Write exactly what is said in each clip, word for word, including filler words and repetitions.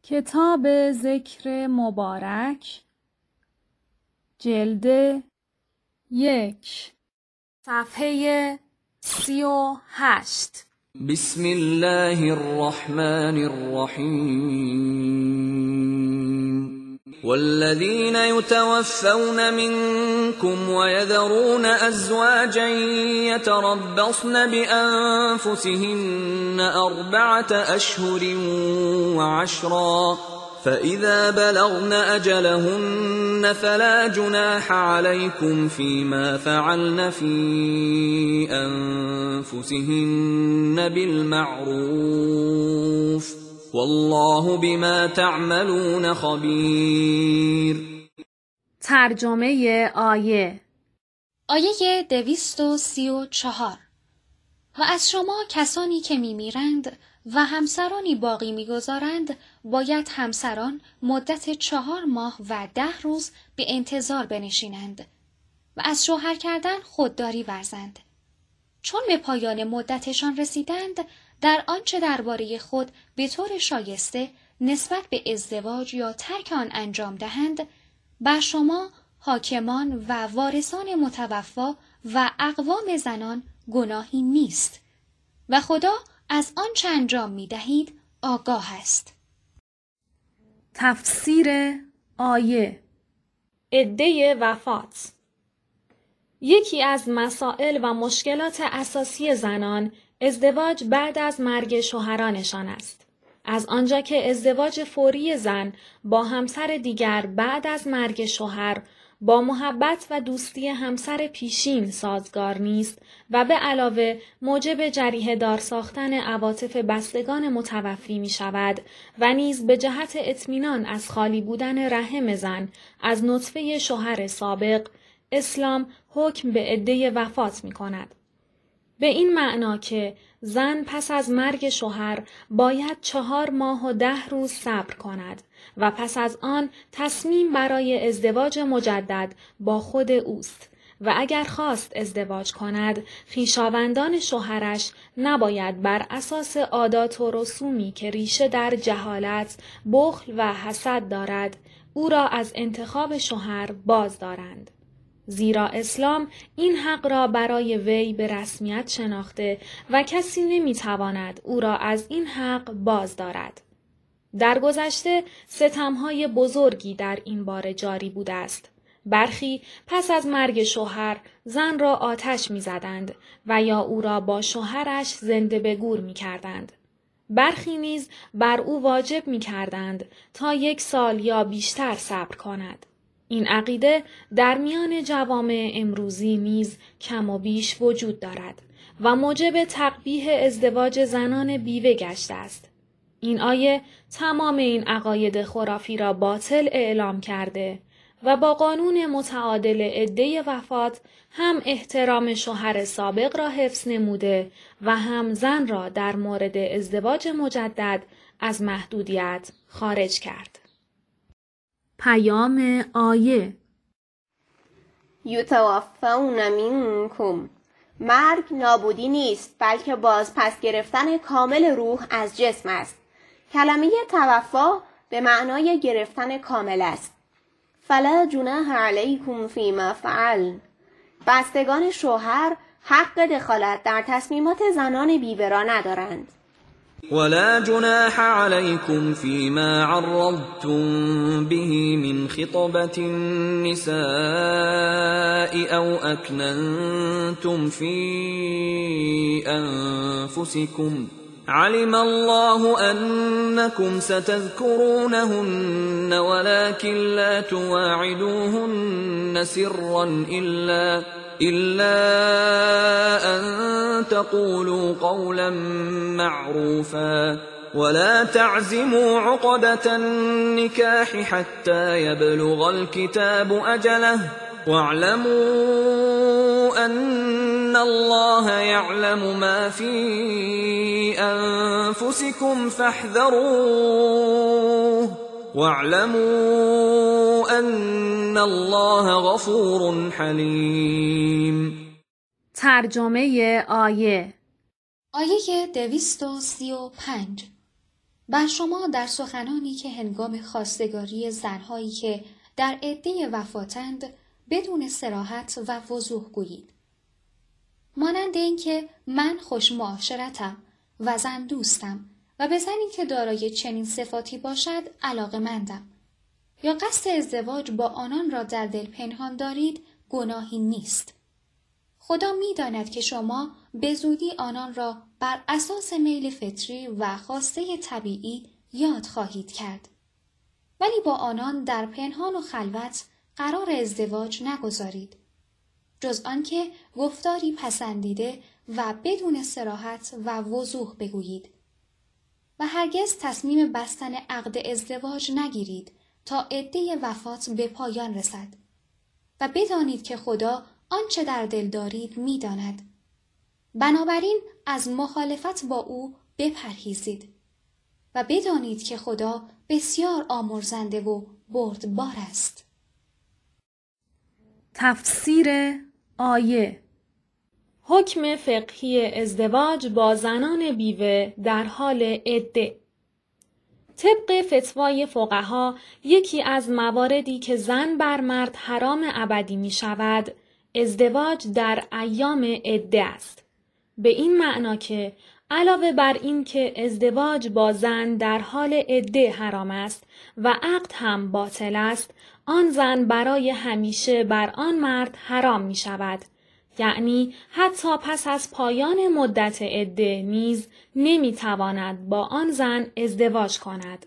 کتاب ذکر مبارک جلد یک صفحه سی و هشت. بسم الله الرحمن الرحیم والذین یتوفون منکم ویذرون ازواجا یتربصن بانفسهن اربعة اشهر وعشرا فإذا بلغن أجلهن فلا جناح عليكم فيما فعلن في أنفسهن بالمعروف والله بما تعملون خبیر. ترجمه آیه. آیه دویست و سی و چهار. و از شما کسانی که میمیرند و همسرانی باقی میگذارند باید همسران مدت چهار ماه و ده روز به انتظار بنشینند و از شوهر کردن خودداری ورزند. چون به پایان مدتشان رسیدند در آنچه درباره خود به طور شایسته نسبت به ازدواج یا ترک آن انجام دهند، بر شما حاکمان و وارثان متوفا و اقوام زنان گناهی نیست و خدا از آنچه انجام می دهید آگاه است. تفسیر آیه. عده وفات. یکی از مسائل و مشکلات اساسی زنان ازدواج بعد از مرگ شوهرانشان است. از آنجا که ازدواج فوری زن با همسر دیگر بعد از مرگ شوهر با محبت و دوستی همسر پیشین سازگار نیست و به علاوه موجب جریحه دار ساختن عواطف بستگان متوفی می شود و نیز به جهت اطمینان از خالی بودن رحم زن از نطفه شوهر سابق، اسلام حکم به عده وفات می کند. به این معنا که زن پس از مرگ شوهر باید چهار ماه و ده روز صبر کند و پس از آن تصمیم برای ازدواج مجدد با خود اوست و اگر خواست ازدواج کند خویشاوندان شوهرش نباید بر اساس عادات و رسومی که ریشه در جهالت، بخل و حسد دارد او را از انتخاب شوهر باز دارند. زیرا اسلام این حق را برای وی به رسمیت شناخته و کسی نمیتواند او را از این حق باز دارد. در گذشته ستمهای بزرگی در این باره جاری بوده است. برخی پس از مرگ شوهر زن را آتش می‌زدند و یا او را با شوهرش زنده به گور می‌کردند. برخی نیز بر او واجب می‌کردند تا یک سال یا بیشتر صبر کند. این عقیده در میان جوامع امروزی نیز کم و بیش وجود دارد و موجب تقبیح ازدواج زنان بیوه گشته است. این آیه تمام این عقاید خرافی را باطل اعلام کرده و با قانون متعادل عده وفات هم احترام شوهر سابق را حفظ نموده و هم زن را در مورد ازدواج مجدد از محدودیت خارج کرد. پیام آیه. یتوفون منکم، مرگ نابودی نیست بلکه باز پس گرفتن کامل روح از جسم است. کلمه توفا به معنای گرفتن کامل است. فلا جناح علیکم فیما فعلن، بستگان شوهر حق دخالت در تصمیمات زنان بیوه را ندارند. ولا جناح عليكم فيما عرضتم به من خطبة النساء أو أكننتم في أنفسكم علم الله أنكم ستذكرونهن ولكن لا تواعدوهن سرا إلا إلا أن تقولوا قولا معروفا ولا تعزموا عقدة النكاح حتى يبلغ الكتاب أجله واعلموا أن الله يعلم ما في أنفسكم فاحذروه واعلموا أن الله غفور حلیم. ترجمه آیه. آیه دویست و سی و پنج. بر شما در سخنانی که هنگام خواستگاری زنهایی که در عده وفاتند بدون صراحت و وضوح گویید. مانند این که من خوش معاشرتم و زن دوستم و به زنی که دارای چنین صفاتی باشد علاقه‌مندم، یا قصد ازدواج با آنان را در دل پنهان دارید، گناهی نیست. خدا می داند که شما به زودی آنان را بر اساس میل فطری و خواسته طبیعی یاد خواهید کرد. ولی با آنان در پنهان و خلوت قرار ازدواج نگذارید، جز آنکه گفتاری پسندیده و بدون صراحت و وضوح بگویید. و هرگز تصمیم بستن عقد ازدواج نگیرید تا عده وفات به پایان رسد و بدانید که خدا آنچه در دل دارید می داند. بنابراین از مخالفت با او بپرهیزید و بدانید که خدا بسیار آمرزنده و بردبار است. تفسیر آیه: حکم فقهی ازدواج با زنان بیوه در حال عده. طبق فتوای فقها یکی از مواردی که زن بر مرد حرام ابدی می شود، ازدواج در ایام عده است. به این معنا که علاوه بر این که ازدواج با زن در حال عده حرام است و عقد هم باطل است، آن زن برای همیشه بر آن مرد حرام می شود. یعنی حتی پس از پایان مدت عده نیز نمی تواند با آن زن ازدواج کند.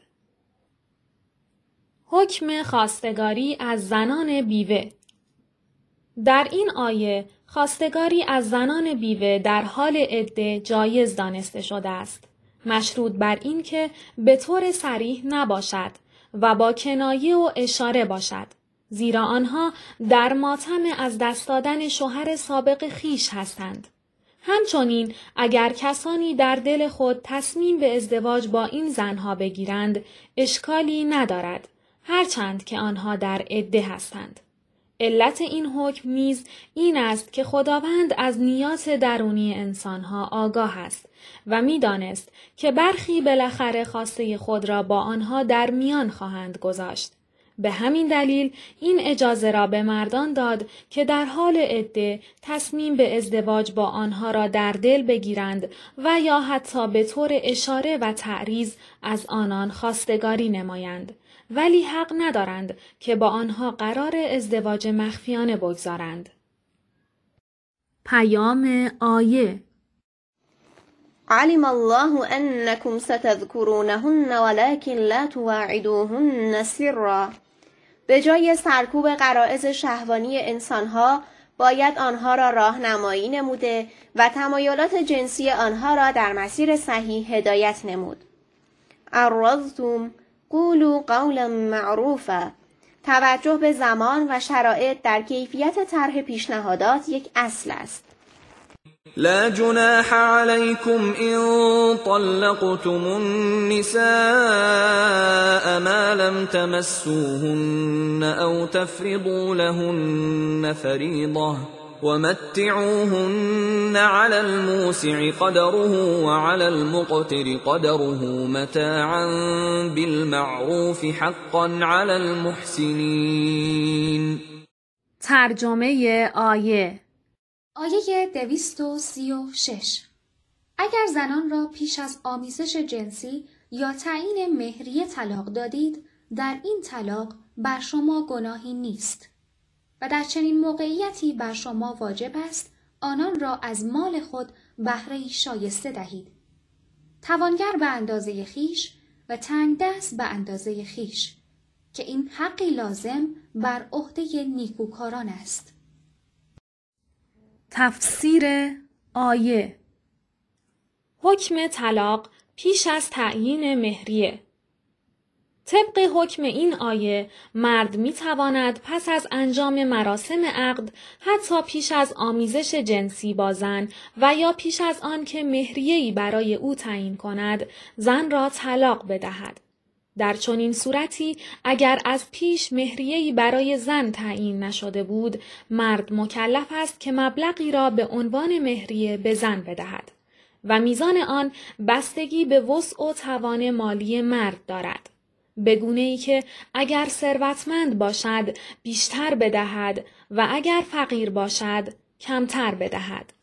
حکم خواستگاری از زنان بیوه. در این آیه خواستگاری از زنان بیوه در حال عده جایز دانسته شده است، مشروط بر این که به طور صریح نباشد و با کنایه و اشاره باشد، زیرا آنها در ماتم از دست دادن شوهر سابق خیش هستند. همچنین اگر کسانی در دل خود تصمیم به ازدواج با این زنها بگیرند، اشکالی ندارد، هرچند که آنها در عده هستند. علت این حکم نیز این است که خداوند از نیات درونی انسانها آگاه است و می‌دانست که برخی بالاخره خواسته خود را با آنها در میان خواهند گذاشت. به همین دلیل این اجازه را به مردان داد که در حال عده تصمیم به ازدواج با آنها را در دل بگیرند و یا حتی به طور اشاره و تعریض از آنان خواستگاری نمایند، ولی حق ندارند که با آنها قرار ازدواج مخفیانه بگذارند. پیام آیه: علم الله انکم ستذکرونهن ولکن لا تواعدوهن سرا. به جای سرکوب غرایز شهوانی انسانها باید آنها را راهنمایی نموده و تمایلات جنسی آنها را در مسیر صحیح هدایت نمود. عرضتم قولوا قولا معروفا. توجه به زمان و شرایط در کیفیت طرح پیشنهادات یک اصل است. لا جناح عليكم إن طلقتم النساء ما لم تمسوهن أو تفرضوا لهن فريضة ومتعوهن على الموسع قدره وعلى المقتر قدره متاعا بالمعروف حقا على المحسنين. ترجمه آیه: آیه دویست و سی و شش. اگر زنان را پیش از آمیزش جنسی یا تعیین مهریه طلاق دادید، در این طلاق بر شما گناهی نیست و در چنین موقعیتی بر شما واجب است آنان را از مال خود بهره‌ای شایسته دهید. توانگر به اندازه خیش و تنگ دست به اندازه خیش، که این حقی لازم بر عهده نیکوکاران است. تفسیر آیه: حکم طلاق پیش از تعیین مهریه. طبق حکم این آیه، مرد می تواند پس از انجام مراسم عقد، حتی پیش از آمیزش جنسی با زن و یا پیش از آن که مهریه‌ای برای او تعیین کند، زن را طلاق بدهد. در چنین صورتی اگر از پیش مهریه‌ای برای زن تعیین نشده بود، مرد مکلف است که مبلغی را به عنوان مهریه به زن بدهد. و میزان آن بستگی به وسع و توان مالی مرد دارد. به گونه‌ای که اگر ثروتمند باشد بیشتر بدهد و اگر فقیر باشد کمتر بدهد.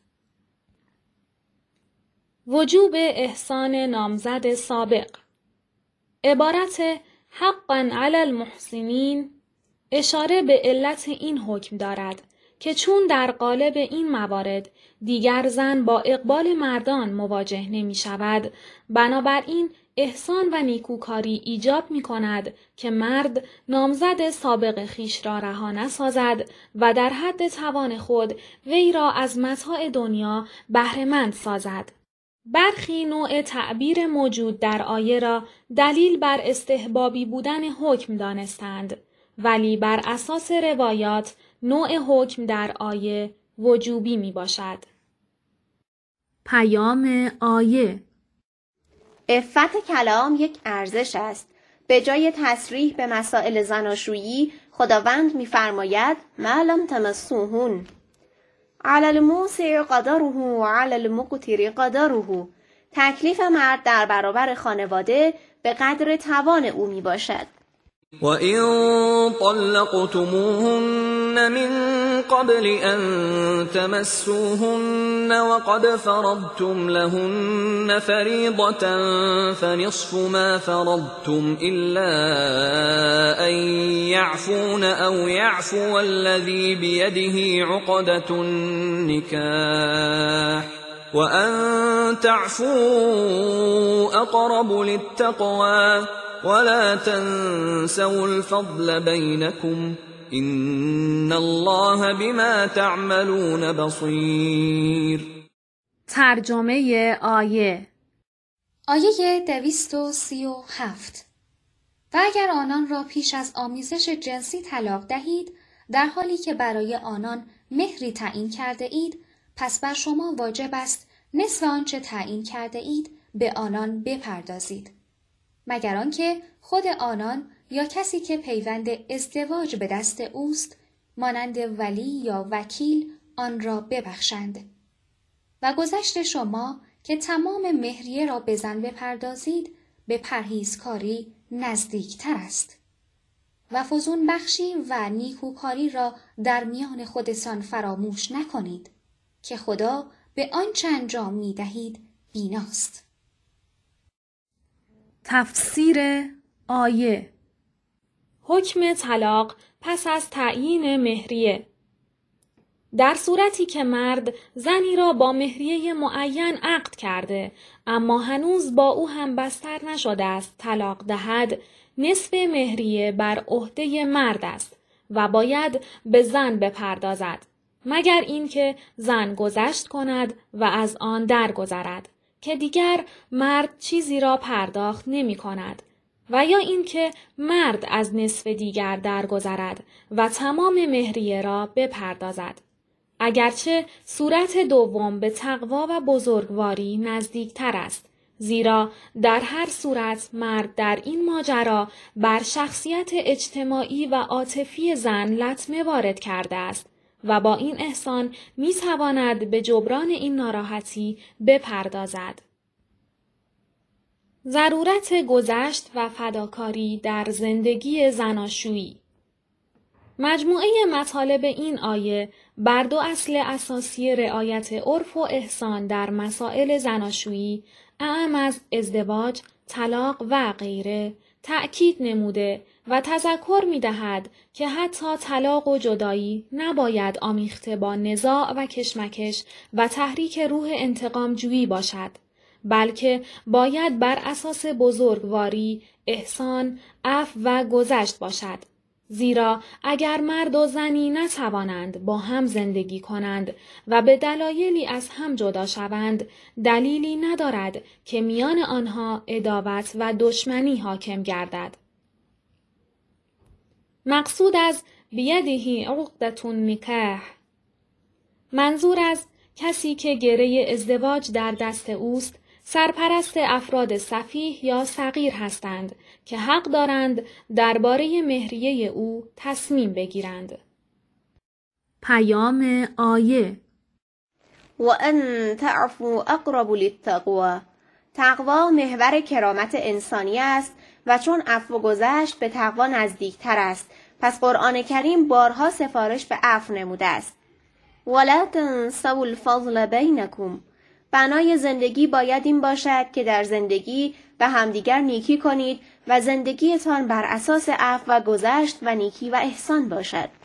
وجوب احسان نامزد سابق. عبارت حقا علی المحسنین اشاره به علت این حکم دارد که چون در قالب این موارد دیگر زن با اقبال مردان مواجه نمی شود، بنابراین احسان و نیکوکاری ایجاب می کند که مرد نامزد سابق خیش را رها نسازد و در حد توان خود وی را از متاع دنیا بهره‌مند سازد. برخی نوع تعبیر موجود در آیه را دلیل بر استحبابی بودن حکم دانستند، ولی بر اساس روایات نوع حکم در آیه وجوبی می باشد. پیام آیه: عفت کلام یک ارزش است. به جای تصریح به مسائل زناشویی خداوند می‌فرماید ما لم تمسوهن علی الموسع قدره و علی المقتر قدره. تکلیف مرد در برابر خانواده به قدر توان او می باشد. وَإِن طَلَّقْتُمُوهُنَّ مِن قَبْلِ أَن تَمَسُّوهُنَّ وَقَدْ فَرَضْتُمْ لَهُنَّ فَرِيضَةً فَنِصْفُ مَا فَرَضْتُمْ إِلَّا أَن يَعْفُونَ أَوْ يَعْفُوَ الَّذِي بِيَدِهِ عُقْدَةُ النِّكَاحِ وَأَن تَعْفُوا أَقْرَبُ لِلتَّقْوَى ولا تنسوا الفضل بينكم إن الله بما تعملون بصير. ترجمه آیه. آیه دویست و سی و هفت. و اگر آنان را پیش از آمیزش جنسی طلاق دهید در حالی که برای آنان مهری تعیین کرده اید، پس بر شما واجب است نصف آنچه تعیین کرده اید به آنان بپردازید، مگر آنکه خود آنان یا کسی که پیوند ازدواج به دست اوست مانند ولی یا وکیل آن را ببخشند. و گذشت شما که تمام مهریه را به زن بپردازید به پرهیزکاری نزدیکتر است. و فزون بخشی و نیکوکاری را در میان خودتان فراموش نکنید که خدا به آنچه انجام می دهید بیناست. تفسیر آیه. حکم طلاق پس از تعیین مهریه. در صورتی که مرد زنی را با مهریه معین عقد کرده اما هنوز با او هم بستر نشده است طلاق دهد، نصف مهریه بر عهده مرد است و باید به زن بپردازد، مگر اینکه زن گذشت کند و از آن درگذرد که دیگر مرد چیزی را پرداخت نمی کند، و یا اینکه مرد از نصف دیگر درگذرد و تمام مهریه را بپردازد. اگرچه صورت دوم به تقوا و بزرگواری نزدیکتر است، زیرا در هر صورت مرد در این ماجرا بر شخصیت اجتماعی و عاطفی زن لطمه وارد کرده است و با این احسان می تواند به جبران این ناراحتی بپردازد. ضرورت گذشت و فداکاری در زندگی زناشویی. مجموعه مطالب این آیه بر دو اصل اساسی رعایت عرف و احسان در مسائل زناشویی، اعم از ازدواج، طلاق و غیره، تأکید نموده و تذکر می دهد که حتی طلاق و جدایی نباید آمیخته با نزاع و کشمکش و تحریک روح انتقام جویی باشد، بلکه باید بر اساس بزرگواری، احسان، عفو و گذشت باشد. زیرا اگر مرد و زنی نتوانند با هم زندگی کنند و به دلایلی از هم جدا شوند، دلیلی ندارد که میان آنها عداوت و دشمنی حاکم گردد. مقصود از بیده عقدة النکاح، منظور از کسی که گره ازدواج در دست اوست، سرپرست افراد سفیه یا صغیر هستند که حق دارند درباره مهریه او تصمیم بگیرند. پیام آیه. و ان تعفو اقرب للتقوی. تقوا محور کرامت انسانی است و چون عفو گذشت به تقوا نزدیکتر است. پس قرآن کریم بارها سفارش به عفو نموده است. ولا تنسوا الفضل بینکم. بنای زندگی باید این باشد که در زندگی به همدیگر نیکی کنید و زندگیتان بر اساس عفو و گذشت و نیکی و احسان باشد.